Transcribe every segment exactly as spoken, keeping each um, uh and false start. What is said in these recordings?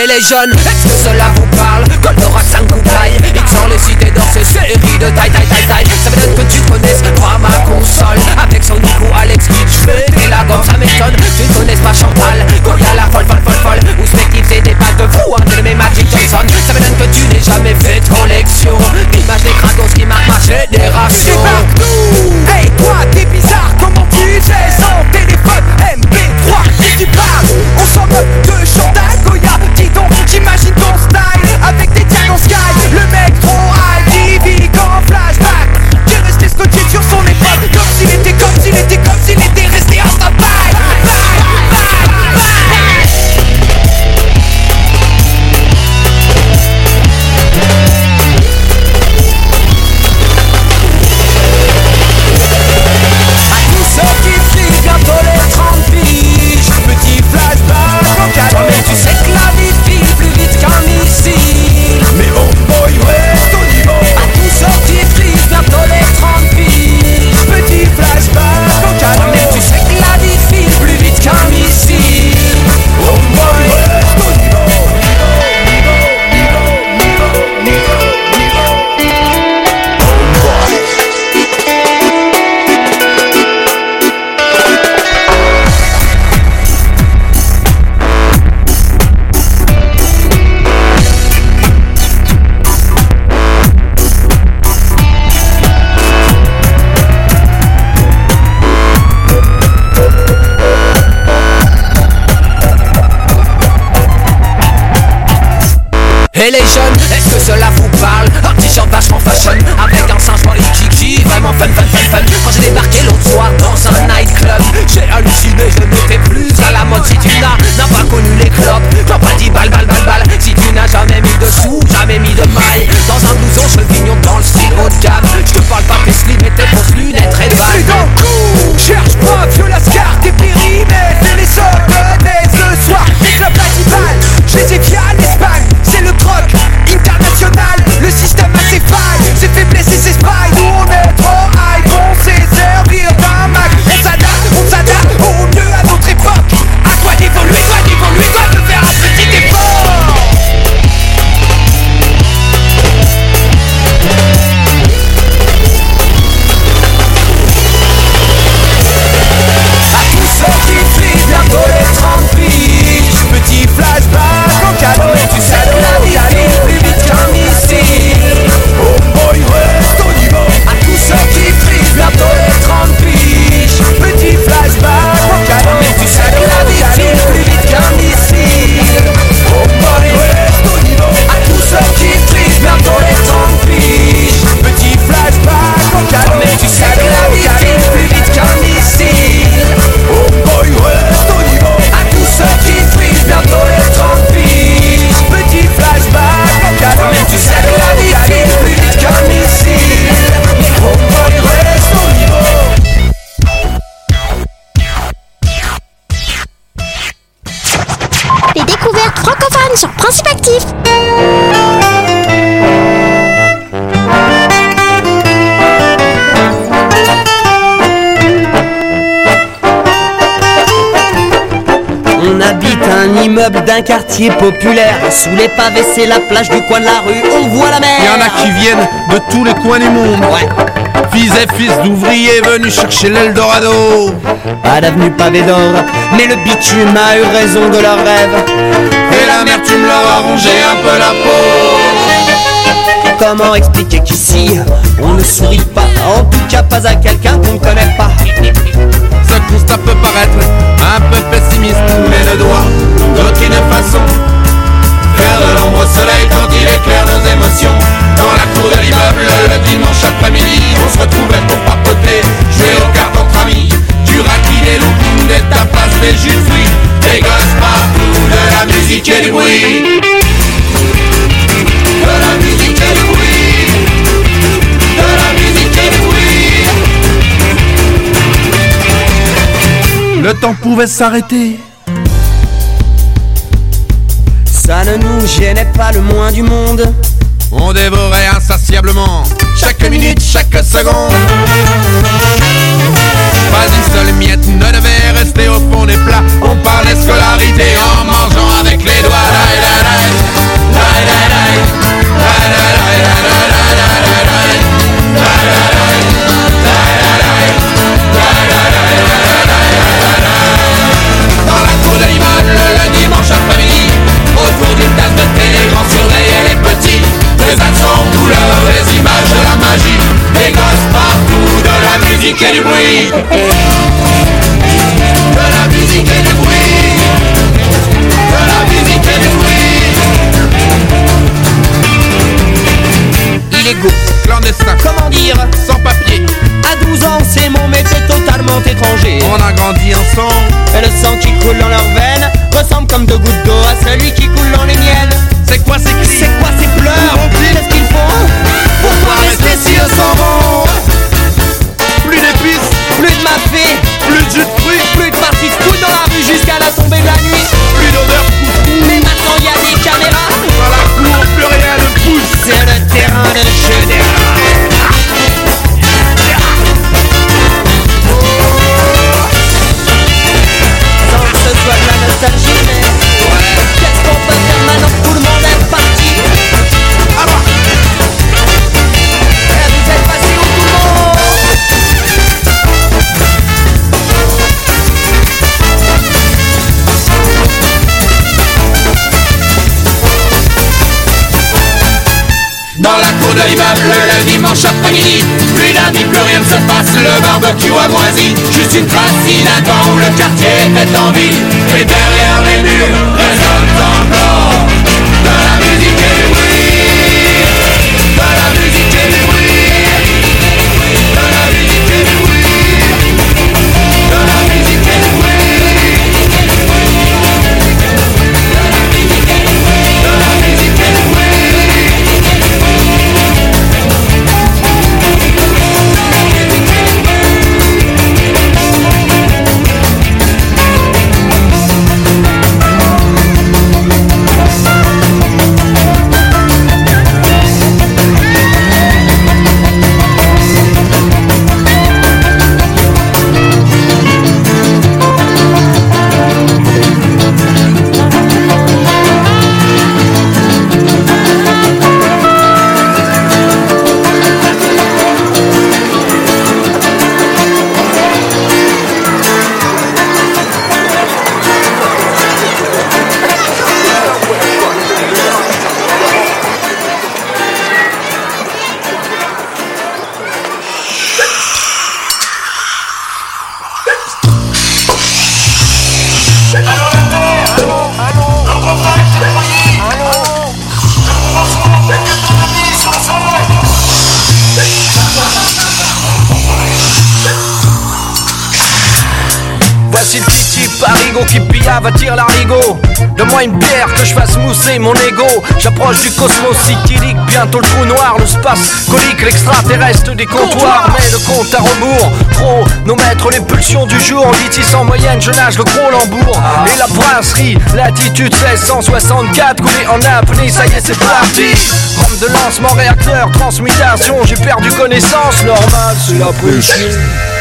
Et les jeunes, est-ce que cela vous parle? Goldorak cinq coupailles, X dans les cités d'or, ces séries de taille, taille, taille, taille. Ça m'étonne que tu connaisses pas ma console. Avec son Nico, Alex Kidd, j'fais et la gomme, ça m'étonne. Tu connaisses pas Chantal, quand y'a la folle, folle, folle, folle. Ou Spective, c'est des pattes de fou, un de mes Magic Johnson. Ça m'étonne que tu n'aies jamais fait de collection d'images des crados qui marquent ma génération. Débarque-nous! Hey toi, t'es bizarre, comment tu fais sans téléphone M P trois? Qui tu parles? On s'en moque de Chantal Goya. Dis donc, j'imagine ton style avec des dialogues en sky. Le mec trop high, qui vit qu'en flashback. Qui est resté scotché sur son époque, comme s'il était, comme s'il était, comme s'il était resté en stand-by. Et les jeunes, est-ce que cela vous parle? Un t-shirt vachement fashion, avec un singe dans les kiki, vraiment fun, fun, fun, fun. Quand j'ai débarqué l'autre soir dans un nightclub, j'ai halluciné, je n'étais plus à la mode. Si tu n'as, n'as pas connu les clopes, t'as pas dit balle, balle, balle, balle. Si tu n'as jamais mis de sous, jamais mis de maille, dans un blouson chevignon dans le style haut de gamme. Je te parle pas tes slim et tes fausses lunettes très balles. C'est dans le coup, cherche pas, vieux lascar, t'es périmètres. Et les hommes naissent le soir, les clubs lativales. Je les ai via l'Espagne, c'est le croc international. Le système a ses failles, ses faiblesses et ses failles. Nous on est trop high, on sait servir d'un Mac. On s'adapte, on s'adapte au mieux à notre époque. À toi d'évoluer, toi d'évoluer, toi de faire un petit effort. À tous ceux qui fuient bientôt les trente piges, petit flashback au cadeau. Tu sais que la vie file plus vite qu'un missile. Oh boy, reste au niveau. À tous ceux qui fuient bientôt les trente piges, petit flashback au cadeau. Tu sais que la vie file plus vite qu'un missile. Oh boy, reste au niveau. À tous ceux qui fuient bientôt les trente piges, petit flashback au cadeau. Tu sais que la vie file plus vite qu'un missile. Oh boy, reste au niveau. À tous ceux qui fuient bientôt les trente piges, petit flashback au cadeau. Tu sais que la vie file plus vite qu'un missile. Oh boy, reste au niveau. Les découvertes francophones sur Principe Actif. On habite un immeuble d'un quartier populaire. Sous les pavés, c'est la plage du coin de la rue. On voit la mer. Y'en a qui viennent de tous les coins du monde. Ouais. Fils et fils d'ouvriers venus chercher l'Eldorado. Pas d'avenue pavé d'or, mais le bitume a eu raison de leurs rêves. Et l'amertume leur a rongé un peu la peau. Comment expliquer qu'ici, on ne sourit pas, en tout cas pas à quelqu'un qu'on ne connaît pas. Ce constat peut paraître un peu pessimiste, mais ne doit d'aucune façon faire de l'ombre au soleil quand il éclaire nos émotions. Dans la cour de l'immeuble, le dimanche après-midi, on se retrouvait pour papoter, jouer aux cartes entre amis. Du raki, des loukoums, des tapas, des jus de fruits, des gosses partout, de la musique et du bruit. De la musique et du bruit. De la musique et du bruit. Le temps pouvait s'arrêter. Ça ne nous gênait pas le moins du monde. On dévorait insatiablement chaque minute, chaque seconde. Pas une seule miette ne devait rester au fond des plats. On parlait scolarité en mangeant avec les doigts. La, la, la, musique et du bruit. De la musique et du bruit. De la musique et du bruit. Illégaux, Clandestin, comment dire? sans papier. À douze ans, ces mots m'étaient totalement étrangers. On a grandi ensemble. Et le sang qui coule dans leurs veines ressemble comme deux gouttes d'eau à celui qui coule dans les miennes. C'est quoi ces cris? C'est quoi ces pleurs? Qu'est-ce qu'ils font? Pourquoi rester si eux s'en vont? Plus d'épices, Plus de mafé, plus de jus de fruits, plus de parties de foot dans la rue jusqu'à la tombée de la nuit. plus d'odeur foufou. Mais maintenant y a des caméras. Dans la cour, plus rien ne pousse. C'est le terrain de jeu des rats. Sans que ce soit de la nostalgie, mais qu'est-ce qu'on peut faire maintenant que tout le monde est parti? Alors, Eh, vous êtes passé où tout le monde? dans la cour de l'immeuble, le dimanche après-midi, plus d'amis, plus rien ne se passe, le barbecue a moisi. Juste une trace d'inattent où le quartier était en vie. Et derrière les murs résonne encore de la musique et du bruit. De la musique et du bruit. De la musique et du bruit. De la musique et du bruit. De la musique et du bruit. De la musique et du bruit. Voici le petit parigot qui pillave attire l'arigot. Donne-moi une bière que je fasse mousser mon ego. J'approche du cosmos cyclique, bientôt le trou noir, le space colique, l'extraterrestre des comptoirs. Mais le compte à rebours, chronomètre les pulsions du jour. Litis en moyenne, je nage le gros lambourg. Et la brasserie, latitude seize cent soixante-quatre, coulé en apnée, ça y est c'est parti. Rampe de lancement, réacteur, transmutation, j'ai perdu connaissance, normal c'est la pression.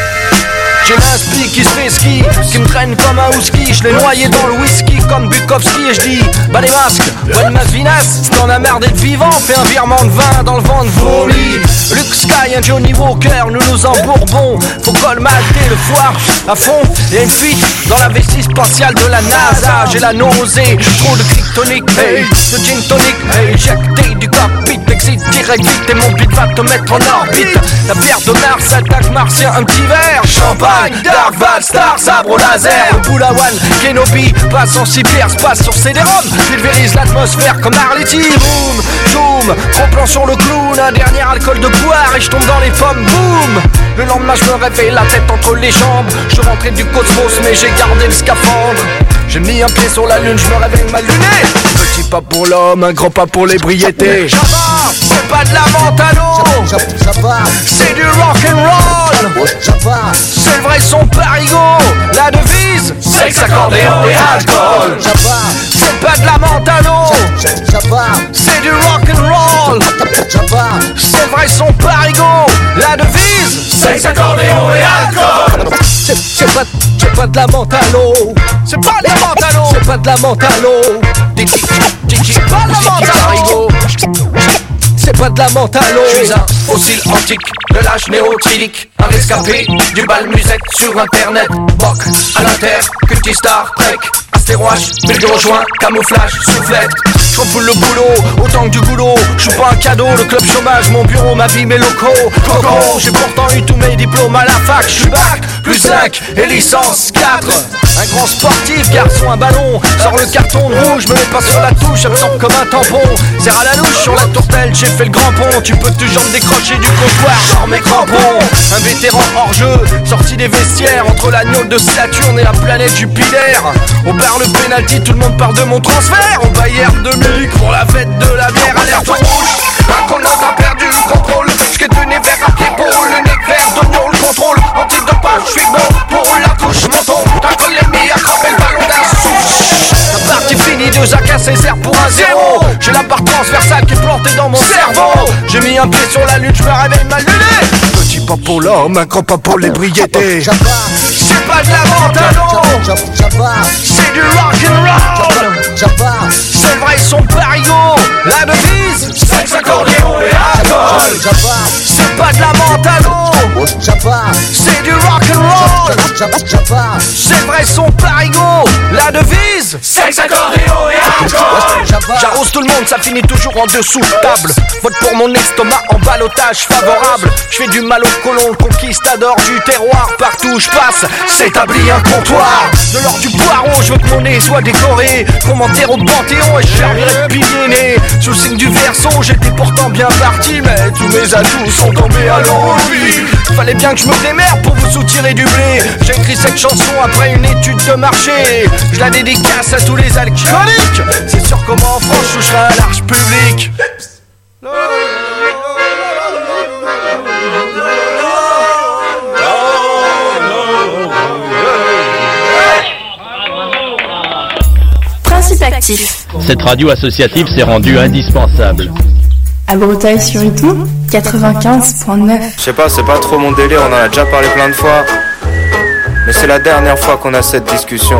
J'ai l'inspi qui se fait ski, qui me traîne comme un husky. Je l'ai noyé dans le whisky comme Bukowski. Et je dis, bah les masques, bonne ma vinasse. Si t'en as marre d'être vivant, fais un virement de vin dans le vent de vomi. Luke Sky, un Johnny Walker, nous nous embourbons. Faut colmater le foire à fond. Y'a une fuite dans la vessie spatiale de la NASA. J'ai la nausée, trop de kryptonique, hey, de gin tonic, hey, éjecté du cockpit. Exit direct vite et mon beat va te mettre en orbite. La bière de Mars attaque martien, un petit verre. Champagne, Dark Val, Star, sabre au laser. Le Boulawan, Kenobi, passe en cyberspace sur C D-ROM. Pulvérise l'atmosphère comme Arletty. Boom, zoom, gros plan sur le clown. Un dernier alcool de poire et je tombe dans les pommes. Boum. Le lendemain je me réveille la tête entre les jambes. Je rentrais du cosmos mais j'ai gardé le scaphandre. J'ai mis un pied sur la lune, je me réveille mal luné. Petit pas pour l'homme, un grand pas pour l'ébriété. Java, c'est pas de la menthe à l'eau. C'est du rock'n'roll. C'est le vrai son parigot. La devise, sexe, accordéon et alcool. C'est pas de la menthe à l'eau. C'est du rock'n'roll. C'est le vrai son parigot. La devise, sexe, accordéon et alcool. C'est pas, c'est pas de la menthe à l'eau. C'est pas de la menthe à l'eau. C'est pas de la menthe à l'eau. C'est pas de la menthe à l'eau. C'est pas de la menthe à l'eau. Je suis un fossile antique de l'âge néotrilique. Un rescapé du bal musette sur internet. Boc à l'inter, culti Star Trek. tes rouages, mille de rejoint, camouflage, soufflette. J'refoule le boulot, autant que du goulot. J'suis pas un cadeau, le club chômage, mon bureau, ma vie, mes locaux. Coco, j'ai pourtant eu tous mes diplômes à la fac. J'suis bac, plus cinq et licence quatre. Un grand sportif, garçon, un ballon. Sors le carton de rouge, me mets pas sur la touche, absorbe comme un tampon. Serre à la louche sur la tourtelle, j'ai fait le grand pont. Tu peux toujours me décrocher du comptoir, genre mes crampons. Un vétéran hors jeu, sorti des vestiaires, entre l'agneau de Saturne et la planète Jupiter. On perd le penalty, tout le monde parle de mon transfert. On Bayern de Munich pour la fête de la bière, alerte rouge. Un qu'on a perdu le contrôle, je t'ai donné vers à pied pour le nez vert, d'oignon le contrôle. Antidopage, je suis bon pour la couche, menton. T'as que l'ennemi a frappé le ballon d'un souche. La partie finie, deux à casser, sert pour un zéro. J'ai la barre transversale qui est plantée dans mon cerveau. J'ai mis un pied sur la lune, je me réveille mal luné. Petit pas pour l'homme, un grand pas pour l'ébriété. C'est pas de la mentalo, c'est du rock'n'roll. C'est vrai, ils sont parigots. La devise, sexe, accordéon et alcool. C'est pas de la mentalo, c'est du rock'n'roll. C'est vrai, ils sont parigots. La devise, sexe, accordéon et alcool. J'arrose tout le monde, ça finit toujours en dessous de table. Vote pour mon estomac en ballottage favorable. Je fais du mal au colon, le conquistador du terroir. Partout où je passe, s'établit un comptoir. De l'or du poireau, je veux que mon nez soit décoré. Commentaire au Panthéon et je servirai de pilier né. Sous le signe du Verseau, j'étais pourtant bien parti, mais tous mes atouts sont tombés à l'envie. Fallait bien que je me démerde pour vous soutirer du blé. J'ai écrit cette chanson après une étude de marché. Je la dédicace à tous les alcooliques. C'est sûr comment en France je toucherai à l'arche publique. Principe actif. Cette radio associative s'est rendue indispensable. À Breteuil sur Itou, quatre-vingt-quinze virgule neuf. Je sais pas, c'est pas trop mon délire, on en a déjà parlé plein de fois. Mais c'est la dernière fois qu'on a cette discussion.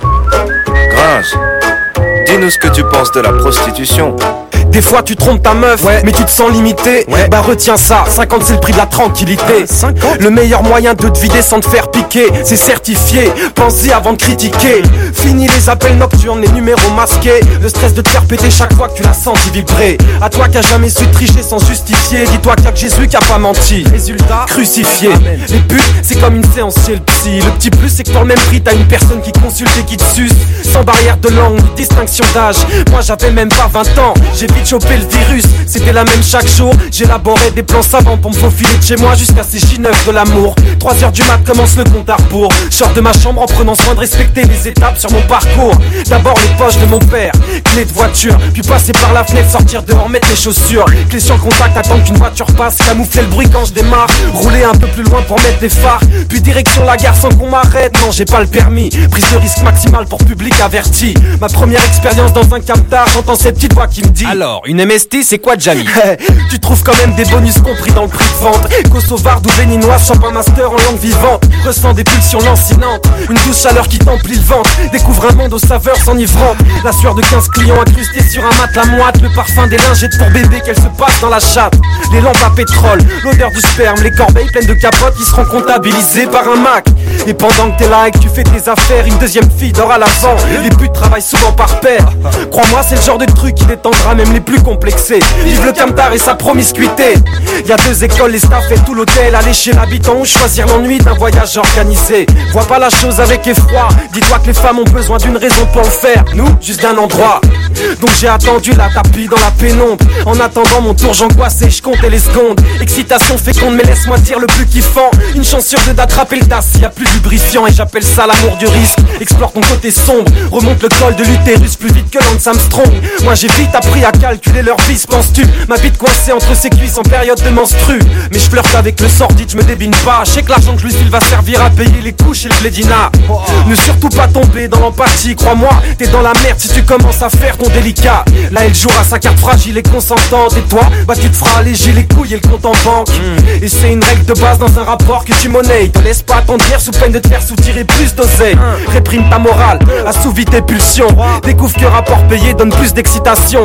Gringe, dis-nous ce que tu penses de la prostitution. Des fois tu trompes ta meuf, ouais. Mais tu te sens limité, ouais. Bah retiens ça, cinquante c'est le prix de la tranquillité. cinquante Le meilleur moyen de te vider sans te faire piquer, c'est certifié, pense-y avant de critiquer. Fini les appels nocturnes, les numéros masqués. Le stress de te faire péter chaque fois que tu la sens vibrer. À toi qui a jamais su tricher sans justifier, dis-toi qu'il y a que Jésus qui a pas menti. Résultat, crucifié. Amen. Les putes, c'est comme une séance chez le psy. Le petit plus c'est que pour le même prix t'as une personne qui consulte et qui te suce. Sans barrière de langue, ni distinction d'âge. Moi j'avais même pas vingt ans, j'ai vite chopé le virus, c'était la même chaque jour. J'élaborais des plans savants pour me faufiler de chez moi jusqu'à ces J neuf de l'amour. Trois heures du mat commence le compte à rebours. Je sors de ma chambre en prenant soin de respecter les étapes sur mon parcours. D'abord les poches de mon père, clé de voiture, puis passer par la fenêtre, sortir dehors, mettre les chaussures. Clé sur contact, attendre qu'une voiture passe, camoufler le bruit quand je démarre. Rouler un peu plus loin pour mettre des phares, puis direction la gare sans qu'on m'arrête. Non, j'ai pas le permis, prise de risque maximale pour public averti. Ma première expérience dans un camtar, j'entends cette petite voix qui me dit: alors, une M S T, c'est quoi Jamie? Tu trouves quand même des bonus compris dans le prix de vente. Kosovarde ou béninoise, champagne master en langue vivante. Ressens des pulsions lancinantes, une douce chaleur qui t'emplit le ventre. Découvre un monde aux saveurs s'enivrantes. La sueur de quinze clients incrustés sur un matelas moite. Le parfum des lingettes pour bébé qu'elle se passe dans la chatte. Les lampes à pétrole, l'odeur du sperme. Les corbeilles pleines de capotes qui seront comptabilisées par un Mac. Et pendant que t'es là et que tu fais tes affaires, une deuxième fille dort à l'avant. Les putes travaillent souvent par paire. Crois-moi, c'est le genre de truc qui détendra même les plus complexés. Vive le camtar et sa promiscuité. Y'a deux écoles, les staffs et tout l'hôtel. Aller chez l'habitant ou choisir l'ennui d'un voyage organisé. Vois pas la chose avec effroi. Dis-toi que les femmes ont besoin d'une raison pour le faire. Nous, juste d'un endroit. Donc j'ai attendu la tapis dans la pénombre. En attendant mon tour, j'angoissais, je comptais les secondes. Excitation féconde, mais laisse-moi dire le plus kiffant. Une chance sur deux d'attraper le tas s'il y a plus lubrifiant. Et j'appelle ça l'amour du risque. Explore ton côté sombre, remonte le col de l'utérus plus vite que Lance Armstrong. Moi j'ai vite appris à calculer leur vis, penses-tu? Ma bite coincée entre ses cuisses en période de menstru. Mais je flirte avec le sordide, je me débine pas. Je sais que l'argent que je lui file va servir à payer les couches et le blédina. Ne surtout pas tomber dans l'empathie, crois-moi, t'es dans la merde si tu commences à faire ton délicat. Là elle jouera sa carte fragile et consentante. Et toi, bah tu te feras alléger les couilles et le compte en banque. mm. Et c'est une règle de base dans un rapport que tu monnaies. Te laisse pas attendrir sous peine de te faire soutirer plus d'oseille. mm. Réprime ta morale, assouvis tes pulsions. Découvre que rapport payé donne plus d'excitation. Un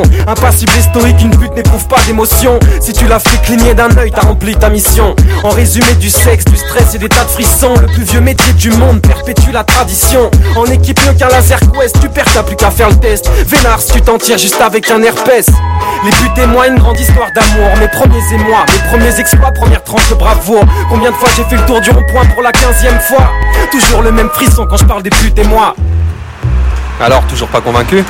Impassible et stoïque, une pute n'éprouve pas d'émotion. Si tu l'as fait cligner d'un œil, t'as rempli ta mission. En résumé, du sexe, du stress et des tas de frissons. Le plus vieux métier du monde perpétue la tradition. En équipe mieux qu'un laser quest, tu perds, t'as plus qu'à faire le test. Vénard, si tu t'en tires juste avec un herpès. Les buts témoins, une grande histoire d'amour. Mes premiers émois, mes premiers exploits, première tranche de bravoure. Combien de fois j'ai fait le tour du rond-point pour la quinzième fois. Toujours le même frisson quand je parle des buts et moi. Alors, toujours pas convaincu?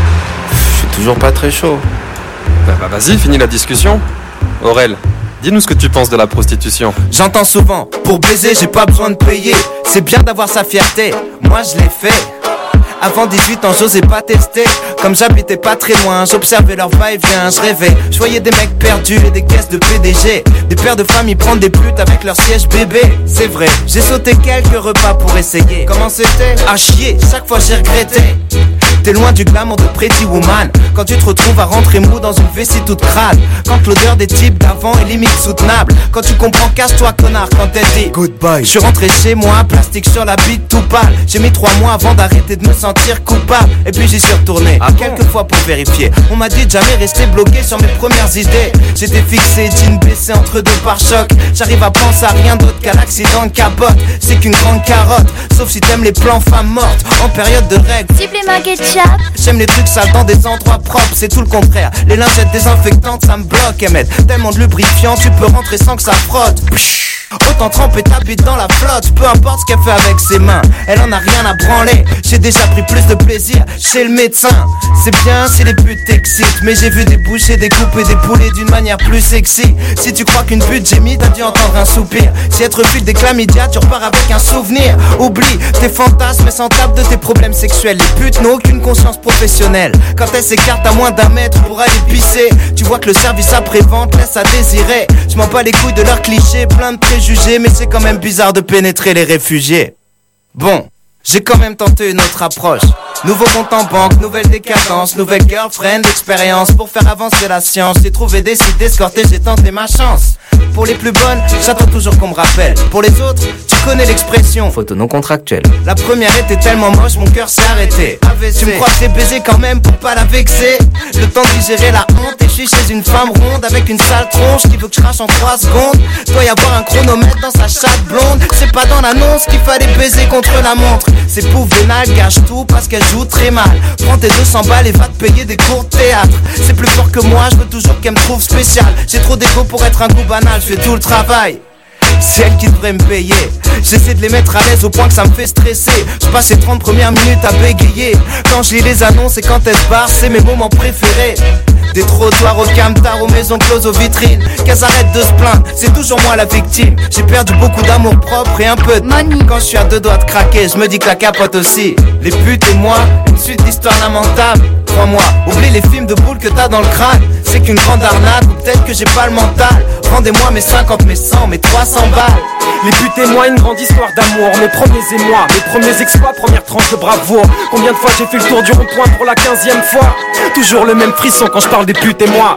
Je suis toujours pas très chaud. Bah, bah vas-y, finis la discussion. Aurel, dis-nous ce que tu penses de la prostitution. J'entends souvent, pour baiser j'ai pas besoin de payer. C'est bien d'avoir sa fierté, moi je l'ai fait. Avant dix-huit ans j'osais pas tester. Comme j'habitais pas très loin, j'observais leur va-et-vient, je rêvais. Je voyais des mecs perdus et des caisses de P D G. Des pères de famille prendre des putes avec leur siège bébé. C'est vrai, j'ai sauté quelques repas pour essayer. Comment c'était? À chier, chaque fois j'ai regretté. T'es loin du glamour de Pretty Woman. Quand tu te retrouves à rentrer mou dans une vessie toute crade. Quand l'odeur des types d'avant est limite soutenable. Quand tu comprends, casse-toi connard quand t'es dit goodbye. Je suis rentré chez moi, plastique sur la bite tout pâle. J'ai mis trois mois avant d'arrêter de me sentir coupable. Et puis j'y suis retourné, ah quelques bon fois pour vérifier. On m'a dit de jamais rester bloqué sur mes premières idées. J'étais fixé, jean baissé entre deux pare-chocs. J'arrive à penser à rien d'autre qu'à l'accident de capote. C'est qu'une grande carotte, sauf si t'aimes les plans femmes mortes en période de règles. Supplément ketchup. J'aime les trucs sales dans des endroits propres, c'est tout le contraire. Les lingettes désinfectantes, ça me bloque, Emmett. Tellement de lubrifiant, tu peux rentrer sans que ça frotte. Autant tremper ta bite dans la flotte. Peu importe ce qu'elle fait avec ses mains, elle en a rien à branler. J'ai déjà pris plus de plaisir chez le médecin. C'est bien si les putes t'excitent, mais j'ai vu des bouchées découper des poulets d'une manière plus sexy. Si tu crois qu'une pute gémit, t'as dû entendre un soupir. Si être vue des chlamydia, tu repars avec un souvenir. Oublie tes fantasmes et s'en tape de tes problèmes sexuels. Les putes n'ont aucune conscience professionnelle. Quand elles s'écartent à moins d'un mètre pour aller pisser, tu vois que le service après-vente laisse à désirer. Je m'en bats les couilles de leurs clichés, plein de préjugés, mais c'est quand même bizarre de pénétrer les réfugiés. Bon, j'ai quand même tenté une autre approche. Nouveau compte en banque, nouvelle décadence, nouvelle girlfriend, expérience pour faire avancer la science. J'ai trouvé des sites escortés, j'ai tenté ma chance. Pour les plus bonnes, j'attends toujours qu'on me rappelle. Pour les autres, tu connais l'expression photo non contractuelle. La première était tellement moche, mon cœur s'est arrêté. A V C. Tu me crois que j'ai baisé quand même pour pas la vexer. Le temps de digérer la honte, et je suis chez une femme ronde avec une sale tronche qui veut que je crache en trois secondes. Doit y avoir un chronomètre dans sa chatte blonde. C'est pas dans l'annonce qu'il fallait baiser contre la montre. Ces pauvres vénales gâchent tout parce qu'elles jouent très mal. Prends tes deux cents balles et va te payer des cours de théâtre. C'est plus fort que moi, je veux toujours qu'elle me trouve spécial. J'ai trop d'égo pour être un coup banal, je fais tout le travail. C'est elle qui devrait me payer. J'essaie de les mettre à l'aise au point que ça me fait stresser. Je passe les trente premières minutes à bégayer. Quand je lis les annonces et quand elles se barrent, c'est mes moments préférés. Des trottoirs au camtar, aux maisons closes, aux vitrines. Qu'elles arrêtent de se plaindre, c'est toujours moi la victime. J'ai perdu beaucoup d'amour propre et un peu de money. Quand je suis à deux doigts de craquer, je me dis que la capote aussi. Les putes et moi, une suite d'histoires lamentables. Crois-moi, oublie les films de boules que t'as dans le crâne. C'est qu'une grande arnaque, ou peut-être que j'ai pas le mental. Rendez-moi mes cinquante, mes cent, mes trois cents balles. Les buts et moi, une grande histoire d'amour. Mes premiers émois, mes premiers exploits, première tranche de bravoure. Combien de fois j'ai fait le tour du rond-point pour la quinzième fois. Toujours le même frisson quand je parle des putes et moi.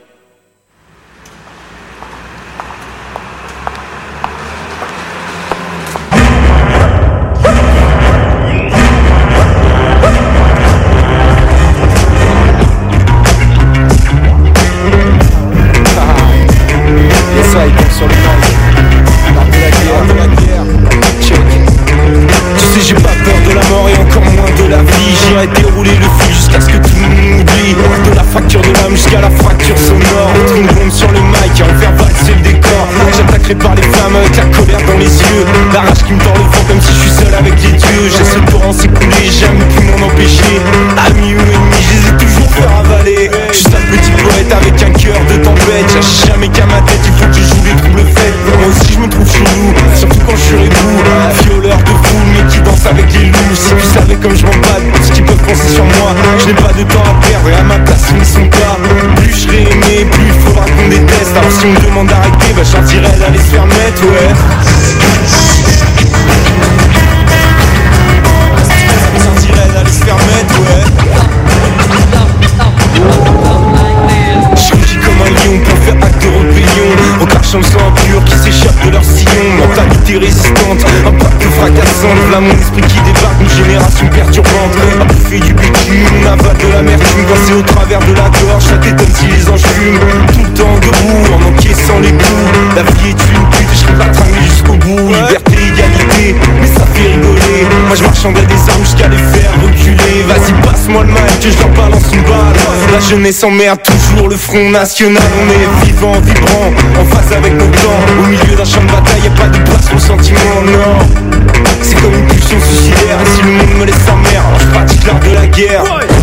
Sur le de la guerre, de la guerre. Check. Tu sais j'ai pas peur de la mort et encore moins de la vie. J'irai dérouler le fil jusqu'à ce que tout le monde oublie. De la fracture de l'âme jusqu'à la fracture sonore. Être une bombe sur le mic et en faire valser le décor. J'attaquerai par les flammes avec la colère dans les yeux. La rage qui me tord le vent comme si je suis seul avec les dieux. J'ai ce torrent s'écouler, j'ai jamais pu m'en empêcher. Amis ou ennemis, je les ai toujours fait avaler. Je suis un petit poète avec un cœur de tempête. J'agis jamais qu'à ma tête, il faut que je joue les troubles faits. Moi aussi je me trouve chelou, surtout quand je suis rebou. Violeur de foule mais qui danse avec les loups. Si tu savais comme je m'en bats, ce qu'ils peuvent penser sur moi. Je n'ai pas de temps à perdre et à ma place ils ne sont pas. Plus je serai aimé, plus il faudra qu'on déteste. Alors si on me demande d'arrêter, bah je leur dirais d'aller se faire mettre, ouais. Je leur dirais d'aller se faire mettre, ouais. Je rugis comme un lion pour faire acte de rébellion. En crachant le sang impur qui s'échappe de leur sillon. Mentalité résistante, un pacte fracassant. Voilà mon esprit qui débarque, une génération perturbante. À bouffer du bitume, on avale de l'amertume. Coincé au travers de la gorge, ça t'étonne si les anges fument. Tout le temps debout, en encaissant les coups. La vie est une pute, je serai pas tramé jusqu'au bout. Liberté, égalité, mais ça fait rigoler. Moi je marchandais des armes jusqu'à les faire reculer. Vas-y passe-moi le mic que je leur balance une balle. La jeunesse emmerde toujours le Front National. On est vivant, vibrant, en phase avec nos plans. Au milieu d'un champ de bataille, y'a pas de place pour sentiment, non. C'est comme une pulsion suicidaire. Et si le monde me laisse sa mère, alors je pratique l'art de la guerre.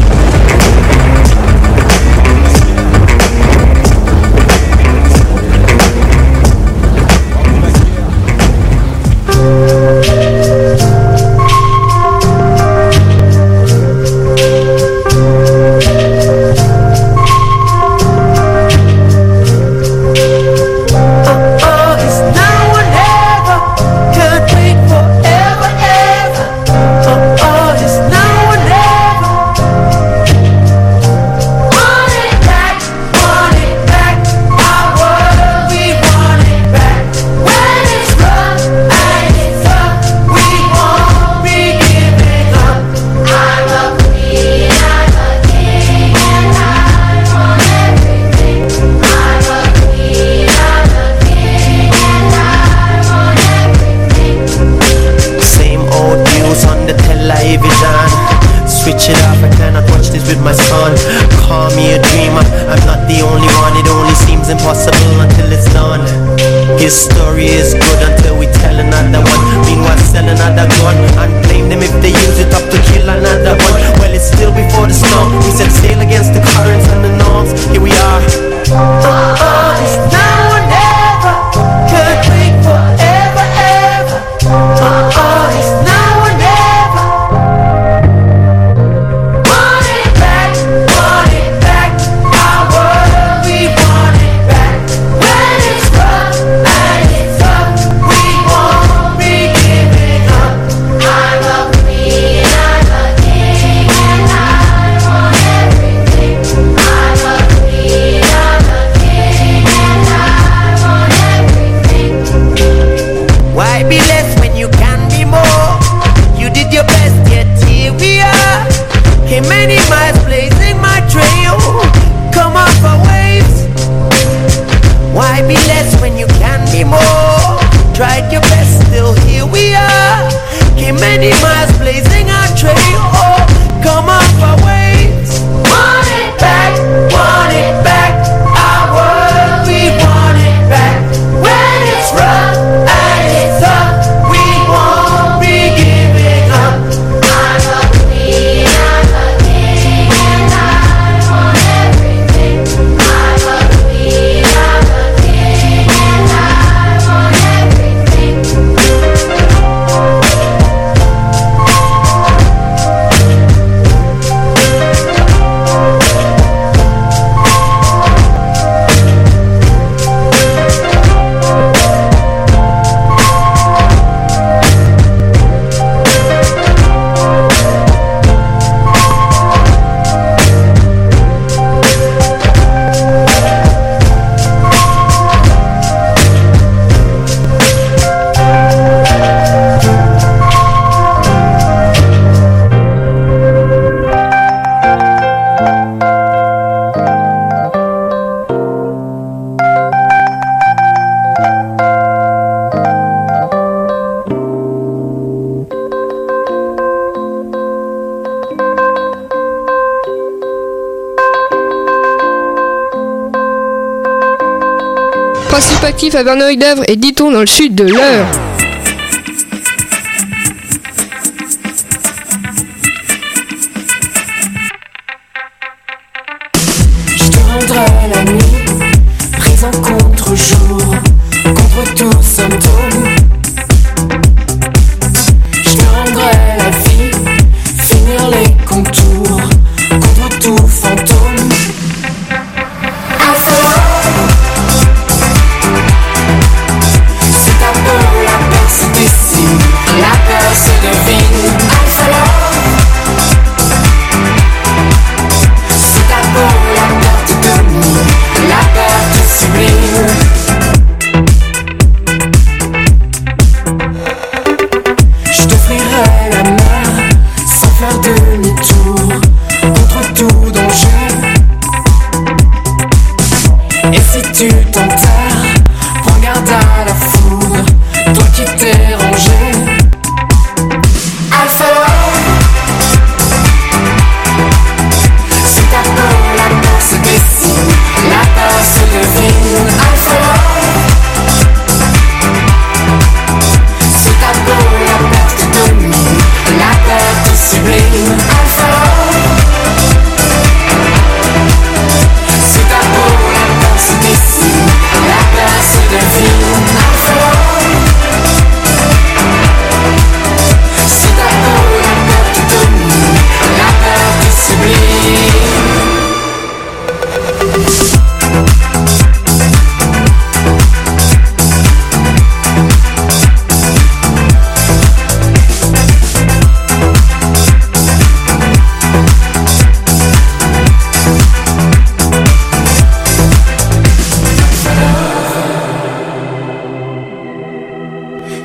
Principe actif à Verneuil-d'Avre et Diton dans le sud de l'Eure. Je te rendrai la nuit, présent contre jour, contre tout symptôme. Je te rendrai la vie, finir les contours, contre tout fantôme. C'est un peu la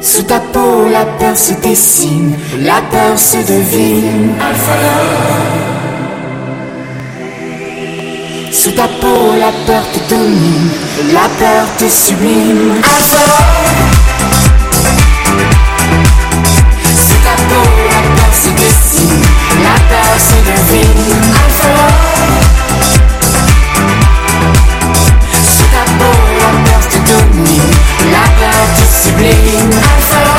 Sous ta peau, la peur se dessine, la peur se devine. Alpha Love. Sous ta peau, la peur te domine, la peur te sublime. Alpha Love. Sous ta peau, la peur se dessine, la peur se devine. Alpha Love. Sous ta peau, la peur te domine, la peur te sublime. Alpha Love.